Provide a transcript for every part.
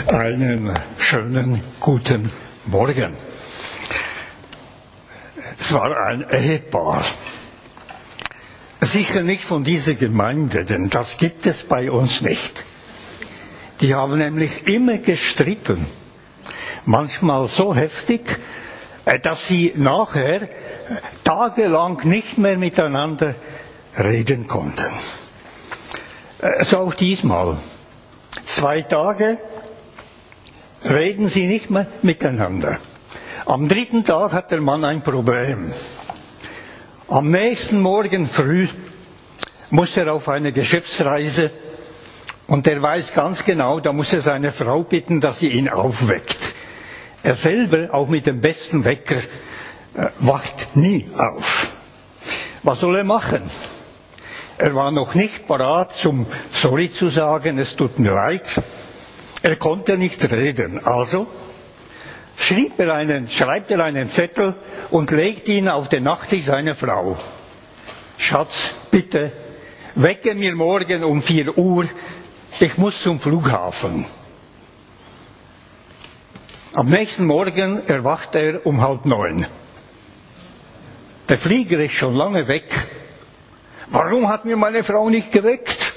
Einen schönen guten Morgen. Es war ein Ehepaar. Sicher nicht von dieser Gemeinde, denn das gibt es bei uns nicht. Die haben nämlich immer gestritten. Manchmal so heftig, dass sie nachher tagelang nicht mehr miteinander reden konnten. So auch diesmal. 2 Tage reden sie nicht mehr miteinander. Am 3. Tag hat der Mann ein Problem. Am nächsten Morgen früh muss er auf eine Geschäftsreise und er weiß ganz genau, da muss er seine Frau bitten, dass sie ihn aufweckt. Er selber, auch mit dem besten Wecker, wacht nie auf. Was soll er machen? Er war noch nicht parat, zum Sorry zu sagen, es tut mir leid. Er konnte nicht reden, also schreibt er einen Zettel und legt ihn auf den Nachttisch seiner Frau. Schatz, bitte, wecke mir morgen um 4 Uhr, ich muss zum Flughafen. Am nächsten Morgen erwacht er um 8:30. Der Flieger ist schon lange weg. Warum hat mir meine Frau nicht geweckt?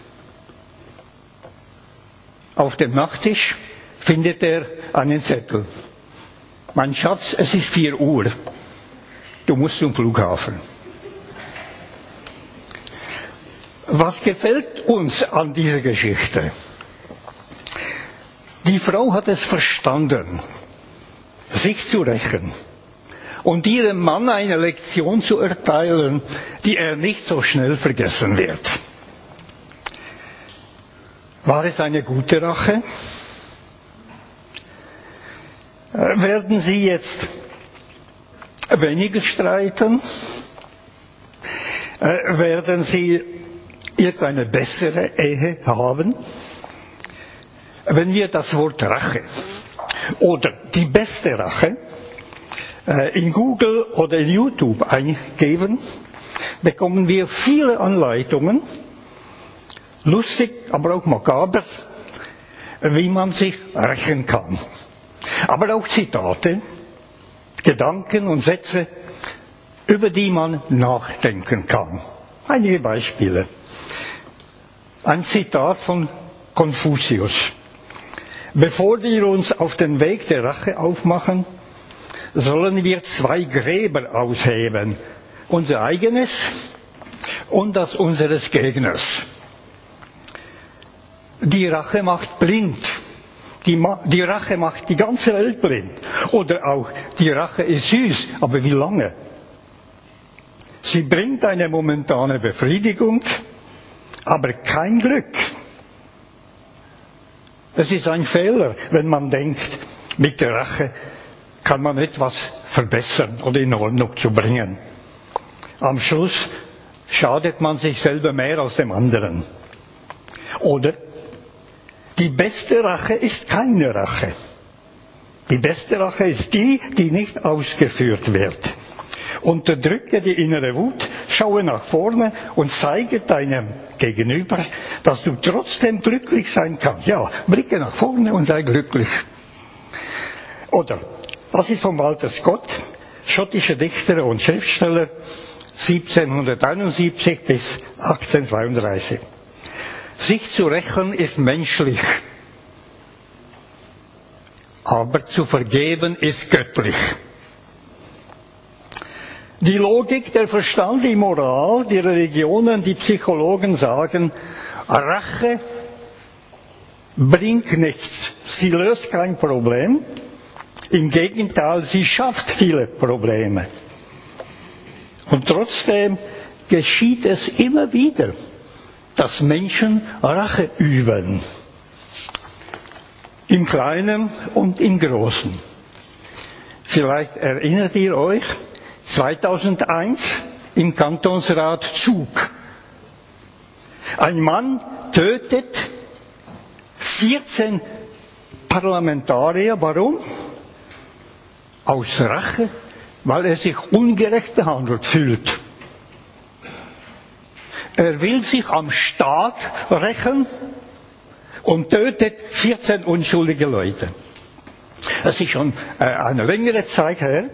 Auf dem Nachttisch findet er einen Zettel. Mein Schatz, es ist 4 Uhr. Du musst zum Flughafen. Was gefällt uns an dieser Geschichte? Die Frau hat es verstanden, sich zu rächen und ihrem Mann eine Lektion zu erteilen, die er nicht so schnell vergessen wird. War es eine gute Rache? Werden Sie jetzt weniger streiten? Werden Sie jetzt eine bessere Ehe haben? Wenn wir das Wort Rache oder die beste Rache in Google oder in YouTube eingeben, bekommen wir viele Anleitungen, lustig, aber auch makaber, wie man sich rächen kann. Aber auch Zitate, Gedanken und Sätze, über die man nachdenken kann. Einige Beispiele. Ein Zitat von Konfuzius. Bevor wir uns auf den Weg der Rache aufmachen, sollen wir 2 Gräber ausheben. Unser eigenes und das unseres Gegners. Die Rache macht blind. Die Rache macht die ganze Welt blind. Oder auch, die Rache ist süß, aber wie lange? Sie bringt eine momentane Befriedigung, aber kein Glück. Es ist ein Fehler, wenn man denkt, mit der Rache kann man etwas verbessern oder in Ordnung zu bringen. Am Schluss schadet man sich selber mehr als dem anderen. Oder die beste Rache ist keine Rache. Die beste Rache ist die, die nicht ausgeführt wird. Unterdrücke die innere Wut, schaue nach vorne und zeige deinem Gegenüber, dass du trotzdem glücklich sein kannst. Ja, blicke nach vorne und sei glücklich. Oder, das ist von Walter Scott, schottischer Dichter und Schriftsteller, 1771 bis 1832. Sich zu rächen ist menschlich, aber zu vergeben ist göttlich. Die Logik, der Verstand, die Moral, die Religionen, die Psychologen sagen, Rache bringt nichts. Sie löst kein Problem. Im Gegenteil, sie schafft viele Probleme. Und trotzdem geschieht es immer wieder, dass Menschen Rache üben. Im Kleinen und im Großen. Vielleicht erinnert ihr euch, 2001 im Kantonsrat Zug. Ein Mann tötet 14 Parlamentarier. Warum? Aus Rache, weil er sich ungerecht behandelt fühlt. Er will sich am Staat rächen und tötet 14 unschuldige Leute. Das ist schon eine längere Zeit her.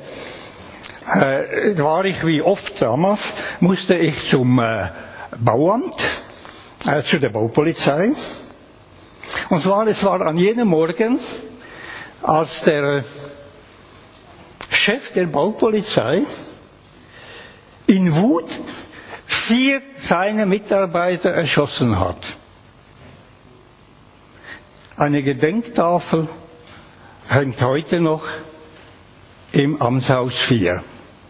War ich wie oft damals, musste ich zum Bauamt, zu der Baupolizei. Und zwar, es war an jenem Morgen, als der Chef der Baupolizei in Wut 4 seiner Mitarbeiter erschossen hat. Eine Gedenktafel hängt heute noch im Amtshaus 4.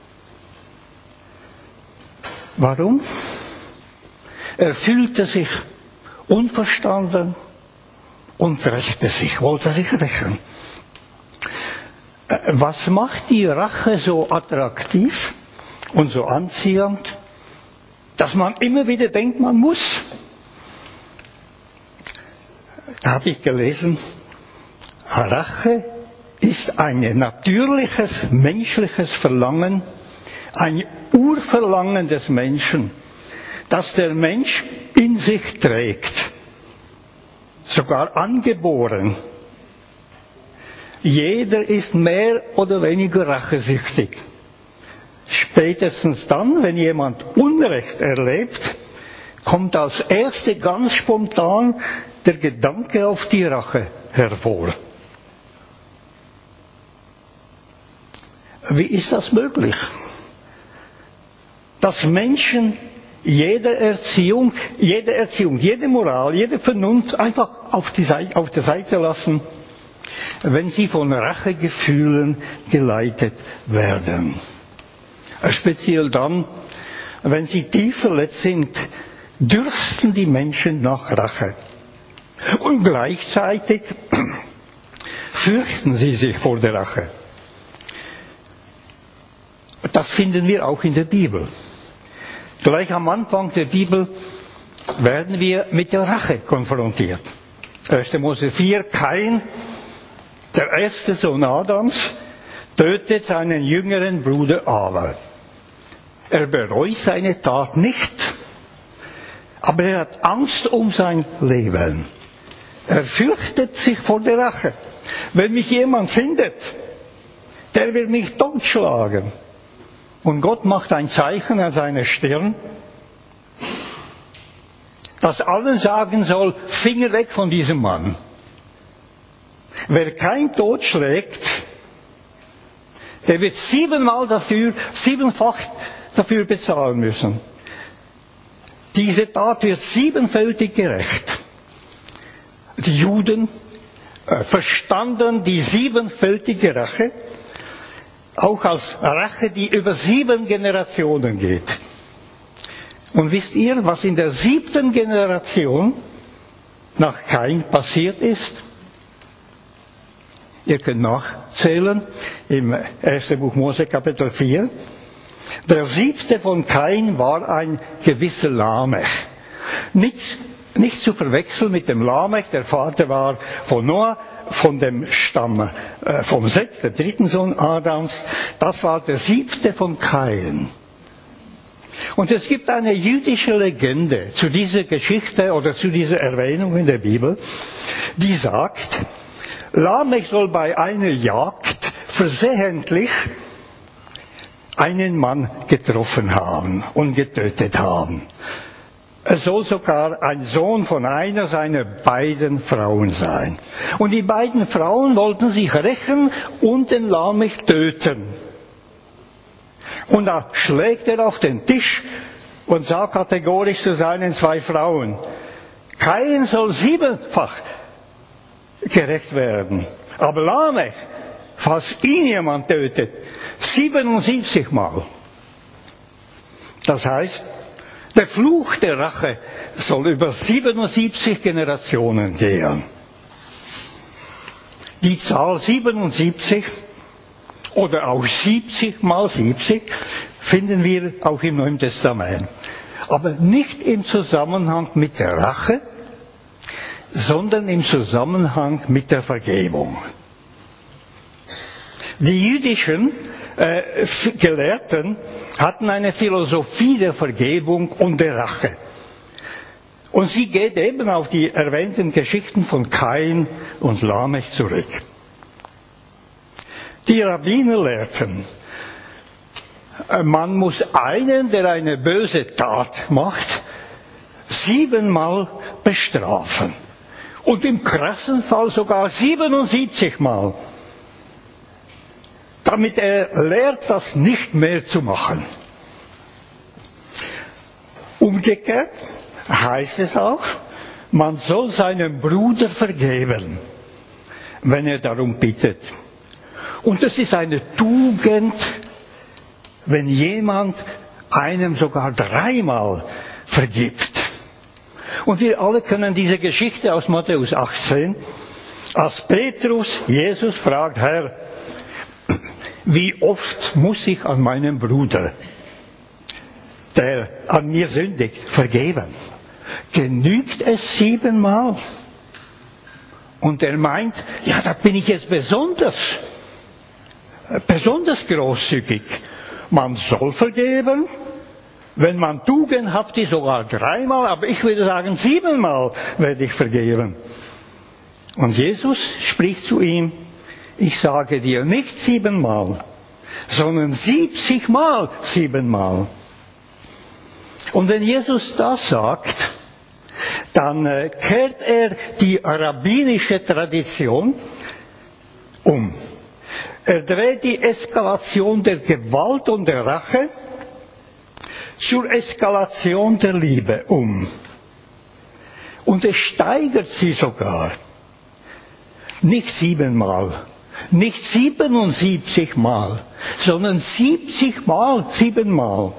Warum? Er fühlte sich unverstanden und rächte sich, wollte sich rächen. Was macht die Rache so attraktiv und so anziehend, dass man immer wieder denkt, man muss? Da habe ich gelesen, Rache ist ein natürliches, menschliches Verlangen, ein Urverlangen des Menschen, das der Mensch in sich trägt, sogar angeboren. Jeder ist mehr oder weniger rachesüchtig. Spätestens dann, wenn jemand Unrecht erlebt, kommt als erste ganz spontan der Gedanke auf die Rache hervor. Wie ist das möglich? Dass Menschen jede Erziehung, jede Moral, jede Vernunft einfach auf der Seite lassen, wenn sie von Rachegefühlen geleitet werden. Speziell dann, wenn sie tief verletzt sind, dürsten die Menschen nach Rache. Und gleichzeitig fürchten sie sich vor der Rache. Das finden wir auch in der Bibel. Gleich am Anfang der Bibel werden wir mit der Rache konfrontiert. 1. Mose 4, Kain, der erste Sohn Adams, tötet seinen jüngeren Bruder Abel. Er bereut seine Tat nicht, aber er hat Angst um sein Leben. Er fürchtet sich vor der Rache. Wenn mich jemand findet, der will mich totschlagen. Und Gott macht ein Zeichen an seiner Stirn, das allen sagen soll, Finger weg von diesem Mann. Wer kein Tod schlägt, der wird siebenfach dafür bezahlen müssen. Diese Tat wird siebenfältig gerecht. Die Juden verstanden die siebenfältige Rache auch als Rache, die über 7 Generationen geht. Und wisst ihr, was in der 7. Generation nach Kain passiert ist? Ihr könnt nachzählen im 1. Buch Mose Kapitel 4. Der 7. von Kain war ein gewisser Lamech. Nicht zu verwechseln mit dem Lamech, der Vater war von Noah, von dem Stamm vom Seth, der 3. Sohn Adams. Das war der 7. von Kain. Und es gibt eine jüdische Legende zu dieser Geschichte oder zu dieser Erwähnung in der Bibel, die sagt, Lamech soll bei einer Jagd versehentlich einen Mann getroffen haben und getötet haben. Es soll sogar ein Sohn von einer seiner beiden Frauen sein. Und die beiden Frauen wollten sich rächen und den Lamech töten. Und da schlägt er auf den Tisch und sagt kategorisch zu seinen 2 Frauen, Kain soll 7-fach gerecht werden. Aber Lamech, falls ihn jemand tötet, 77 Mal. Das heißt, der Fluch der Rache soll über 77 Generationen gehen. Die Zahl 77 oder auch 70 mal 70 finden wir auch im Neuen Testament. Aber nicht im Zusammenhang mit der Rache, sondern im Zusammenhang mit der Vergebung. Die jüdischen Gelehrten hatten eine Philosophie der Vergebung und der Rache. Und sie geht eben auf die erwähnten Geschichten von Kain und Lamech zurück. Die Rabbiner lehrten, man muss einen, der eine böse Tat macht, 7-mal bestrafen. Und im krassen Fall sogar 77 Mal. Damit er lernt, das nicht mehr zu machen. Umgekehrt heißt es auch, man soll seinem Bruder vergeben, wenn er darum bittet. Und es ist eine Tugend, wenn jemand einem sogar 3-mal vergibt. Und wir alle kennen diese Geschichte aus Matthäus 18, als Petrus Jesus fragt, Herr, wie oft muss ich an meinem Bruder, der an mir sündigt, vergeben? Genügt es 7-mal? Und er meint, ja, da bin ich jetzt besonders großzügig. Man soll vergeben, wenn man tugendhaft ist, sogar 3-mal, aber ich würde sagen 7-mal werde ich vergeben. Und Jesus spricht zu ihm, ich sage dir nicht 7-mal, sondern 70-mal 7-mal. Und wenn Jesus das sagt, dann kehrt er die rabbinische Tradition um. Er dreht die Eskalation der Gewalt und der Rache zur Eskalation der Liebe um. Und es steigert sie sogar. Nicht 7-mal, nicht 77-mal, sondern 70-mal 7-mal.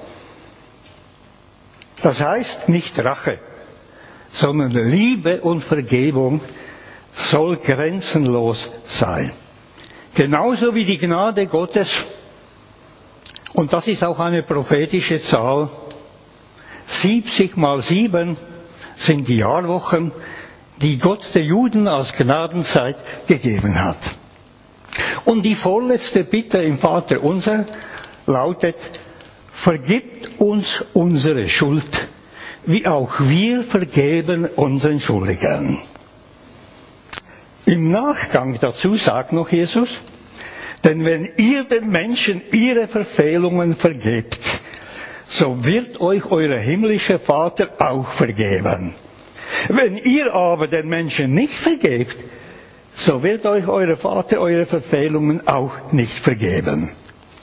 Das heißt nicht Rache, sondern Liebe und Vergebung soll grenzenlos sein. Genauso wie die Gnade Gottes, und das ist auch eine prophetische Zahl, 70 mal 7 sind die Jahrwochen, die Gott den Juden als Gnadenzeit gegeben hat. Und die vorletzte Bitte im Vaterunser lautet, vergibt uns unsere Schuld, wie auch wir vergeben unseren Schuldigen. Im Nachgang dazu sagt noch Jesus, denn wenn ihr den Menschen ihre Verfehlungen vergebt, so wird euch euer himmlischer Vater auch vergeben. Wenn ihr aber den Menschen nicht vergebt, so wird euch euer Vater eure Verfehlungen auch nicht vergeben.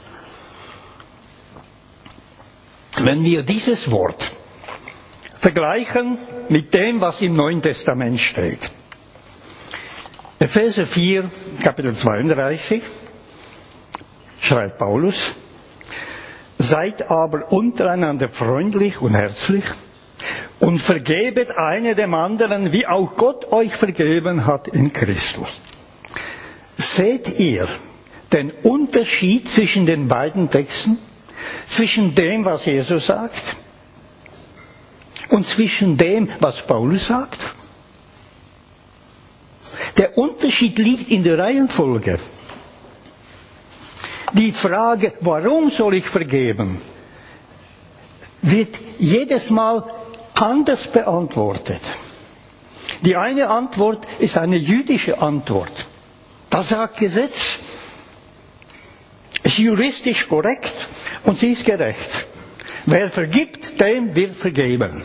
Wenn wir dieses Wort vergleichen mit dem, was im Neuen Testament steht. Epheser 4, Kapitel 32, schreibt Paulus, seid aber untereinander freundlich und herzlich und vergebet einer dem anderen, wie auch Gott euch vergeben hat in Christus. Seht ihr den Unterschied zwischen den beiden Texten? Zwischen dem, was Jesus sagt und zwischen dem, was Paulus sagt? Der Unterschied liegt in der Reihenfolge. Die Frage, warum soll ich vergeben, wird jedes Mal anders beantwortet. Die eine Antwort ist eine jüdische Antwort. Das sagt Gesetz. Ist juristisch korrekt und sie ist gerecht. Wer vergibt, dem wird vergeben.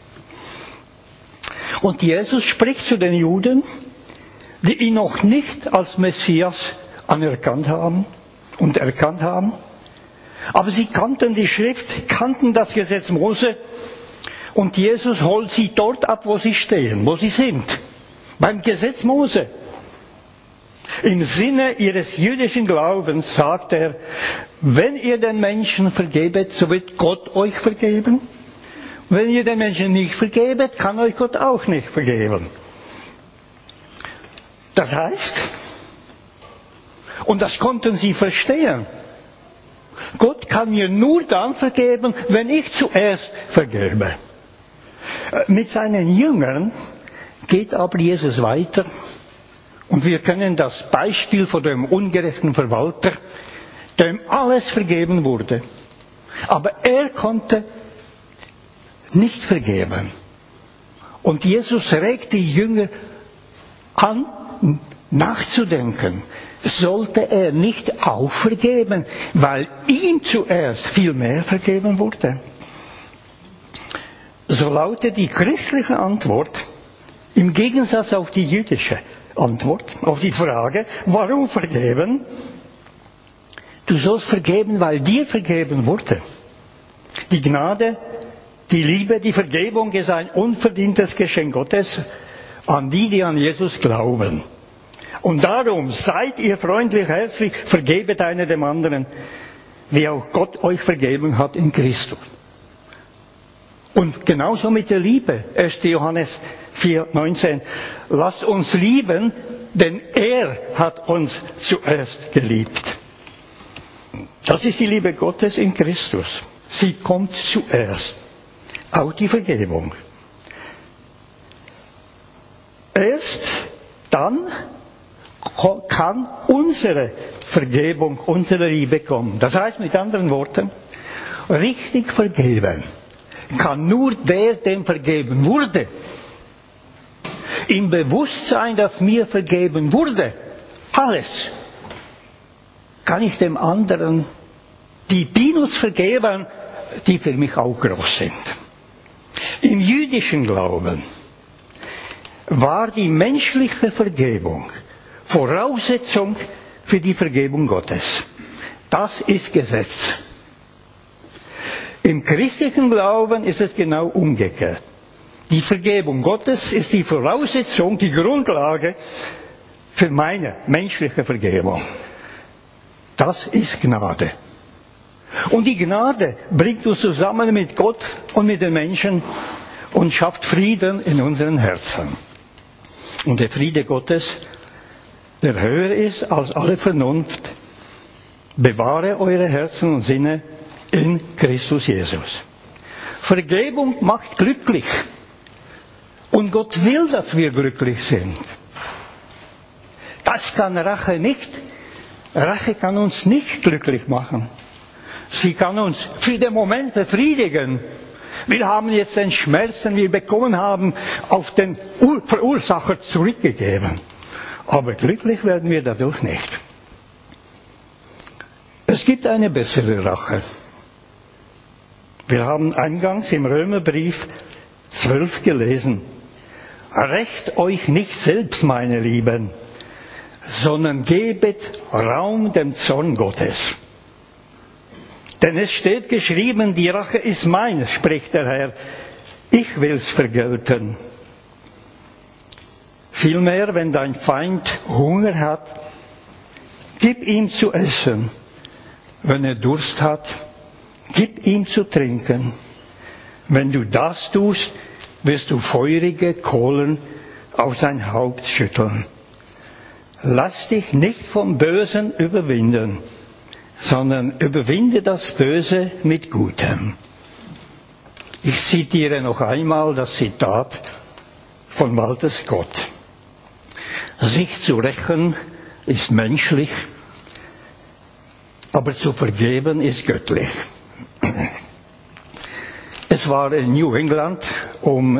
Und Jesus spricht zu den Juden, die ihn noch nicht als Messias anerkannt haben und erkannt haben. Aber sie kannten die Schrift, kannten das Gesetz Mose und Jesus holt sie dort ab, wo sie stehen, wo sie sind. Beim Gesetz Mose. Im Sinne ihres jüdischen Glaubens sagt er, wenn ihr den Menschen vergebet, so wird Gott euch vergeben. Wenn ihr den Menschen nicht vergebet, kann euch Gott auch nicht vergeben. Das heißt, und das konnten sie verstehen, Gott kann mir nur dann vergeben, wenn ich zuerst vergebe. Mit seinen Jüngern geht aber Jesus weiter und wir kennen das Beispiel von dem ungerechten Verwalter, dem alles vergeben wurde. Aber er konnte nicht vergeben. Und Jesus regt die Jünger an, nachzudenken. Sollte er nicht auch vergeben, weil ihm zuerst viel mehr vergeben wurde? So lautet die christliche Antwort im Gegensatz auf die jüdische Antwort, auf die Frage, warum vergeben? Du sollst vergeben, weil dir vergeben wurde. Die Gnade, die Liebe, die Vergebung ist ein unverdientes Geschenk Gottes an die, die an Jesus glauben. Und darum seid ihr freundlich, herzlich, vergebet einer dem anderen, wie auch Gott euch vergeben hat in Christus. Und genauso mit der Liebe. 1. Johannes 4,19. Lasst uns lieben, denn er hat uns zuerst geliebt. Das ist die Liebe Gottes in Christus. Sie kommt zuerst. Auch die Vergebung. Erst dann kann unsere Vergebung, unsere Liebe kommen. Das heißt mit anderen Worten, richtig vergeben kann nur der, dem vergeben wurde. Im Bewusstsein, dass mir vergeben wurde, alles, kann ich dem anderen die Dinos vergeben, die für mich auch groß sind. Im jüdischen Glauben war die menschliche Vergebung Voraussetzung für die Vergebung Gottes. Das ist Gesetz. Im christlichen Glauben ist es genau umgekehrt. Die Vergebung Gottes ist die Voraussetzung, die Grundlage für meine menschliche Vergebung. Das ist Gnade. Und die Gnade bringt uns zusammen mit Gott und mit den Menschen und schafft Frieden in unseren Herzen. Und der Friede Gottes, der höher ist als alle Vernunft, bewahre eure Herzen und Sinne in Christus Jesus. Vergebung macht glücklich. Und Gott will, dass wir glücklich sind. Das kann Rache nicht. Rache kann uns nicht glücklich machen. Sie kann uns für den Moment befriedigen. Wir haben jetzt den Schmerz, den wir bekommen haben, auf den Verursacher zurückgegeben. Aber glücklich werden wir dadurch nicht. Es gibt eine bessere Rache. Wir haben eingangs im Römerbrief 12 gelesen. Rächt euch nicht selbst, meine Lieben, sondern gebet Raum dem Zorn Gottes. Denn es steht geschrieben, die Rache ist mein, spricht der Herr. Ich will's vergelten. Vielmehr, wenn dein Feind Hunger hat, gib ihm zu essen. Wenn er Durst hat, gib ihm zu trinken. Wenn du das tust, wirst du feurige Kohlen auf sein Haupt schütteln. Lass dich nicht vom Bösen überwinden, sondern überwinde das Böse mit Gutem. Ich zitiere noch einmal das Zitat von Walter Scott. Sich zu rächen ist menschlich, aber zu vergeben ist göttlich. Es war in New England um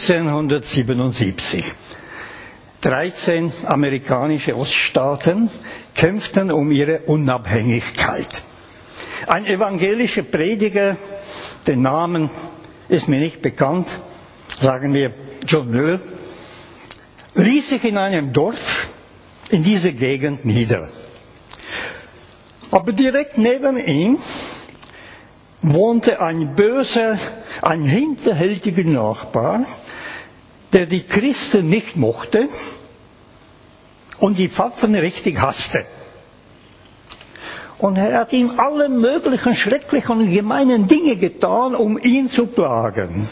1777. 13 amerikanische Oststaaten kämpften um ihre Unabhängigkeit. Ein evangelischer Prediger, der Namen ist mir nicht bekannt, sagen wir John Miller, ließ sich in einem Dorf in dieser Gegend nieder. Aber direkt neben ihm wohnte ein böser, ein hinterhältiger Nachbar, der die Christen nicht mochte und die Pfaffen richtig hasste. Und er hat ihm alle möglichen schrecklichen und gemeinen Dinge getan, um ihn zu plagen.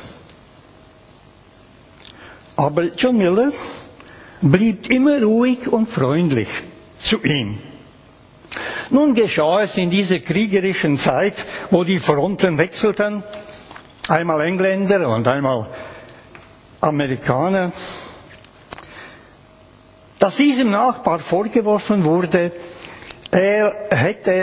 Aber John Miller blieb immer ruhig und freundlich zu ihm. Nun geschah es in dieser kriegerischen Zeit, wo die Fronten wechselten, einmal Engländer und einmal Amerikaner, dass diesem Nachbar vorgeworfen wurde, er hätte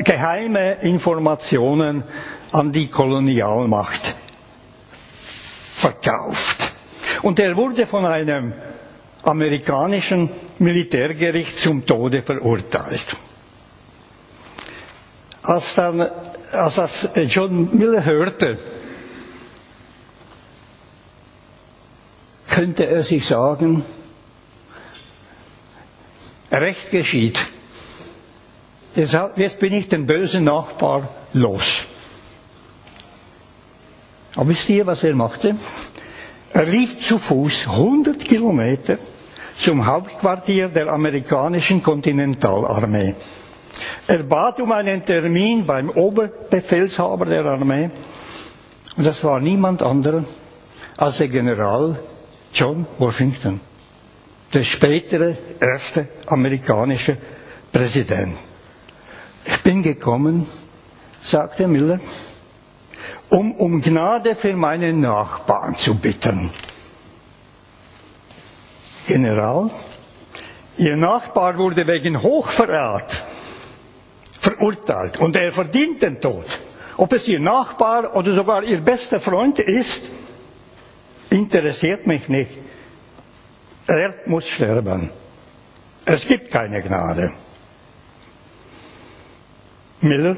geheime Informationen an die Kolonialmacht verkauft. Und er wurde von einem amerikanischen Militärgericht zum Tode verurteilt. Als das John Miller hörte, könnte er sich sagen, Recht geschieht. Jetzt bin ich den bösen Nachbar los. Aber wisst ihr, was er machte? Er lief zu Fuß 100 Kilometer zum Hauptquartier der amerikanischen Kontinentalarmee. Er bat um einen Termin beim Oberbefehlshaber der Armee. Und das war niemand anderer als der General John Washington, der spätere erste amerikanische Präsident. Ich bin gekommen, sagte Miller, um Gnade für meinen Nachbarn zu bitten. General, Ihr Nachbar wurde wegen Hochverrat verurteilt und er verdient den Tod. Ob es Ihr Nachbar oder sogar Ihr bester Freund ist, interessiert mich nicht. Er muss sterben. Es gibt keine Gnade. Miller,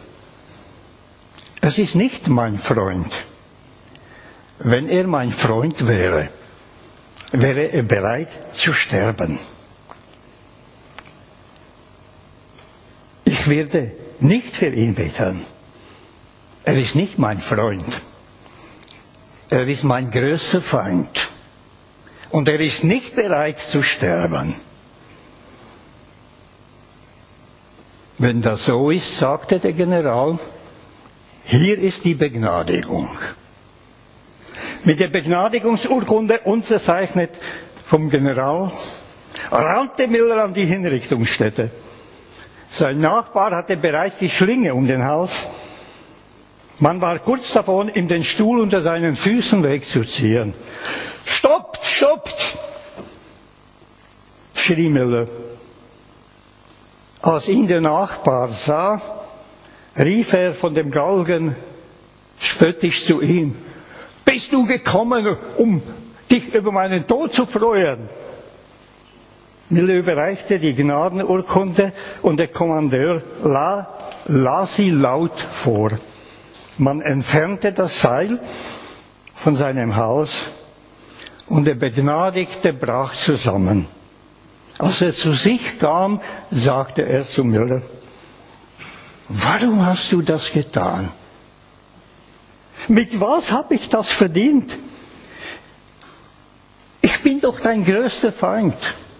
es ist nicht mein Freund. Wenn er mein Freund wäre, wäre er bereit zu sterben. Ich werde nicht für ihn beten. Er ist nicht mein Freund. Er ist mein größter Feind. Und er ist nicht bereit zu sterben. Wenn das so ist, sagte der General, hier ist die Begnadigung. Mit der Begnadigungsurkunde unterzeichnet vom General rannte Miller an die Hinrichtungsstätte. Sein Nachbar hatte bereits die Schlinge um den Hals. Man war kurz davon, ihm den Stuhl unter seinen Füßen wegzuziehen. Stoppt, stoppt! Schrie Miller. Als ihn der Nachbar sah, rief er von dem Galgen spöttisch zu ihm: Bist du gekommen, um dich über meinen Tod zu freuen? Miller überreichte die Gnadenurkunde und der Kommandeur las sie laut vor. Man entfernte das Seil von seinem Hals und der Begnadigte brach zusammen. Als er zu sich kam, sagte er zu Miller: Warum hast du das getan? Mit was habe ich das verdient? Ich bin doch dein größter Feind.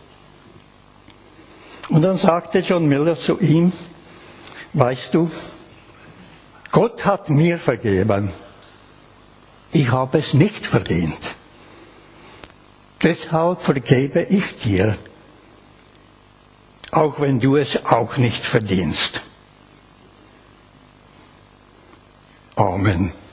Und dann sagte John Miller zu ihm: Weißt du, Gott hat mir vergeben. Ich habe es nicht verdient. Deshalb vergebe ich dir, auch wenn du es auch nicht verdienst. Amen.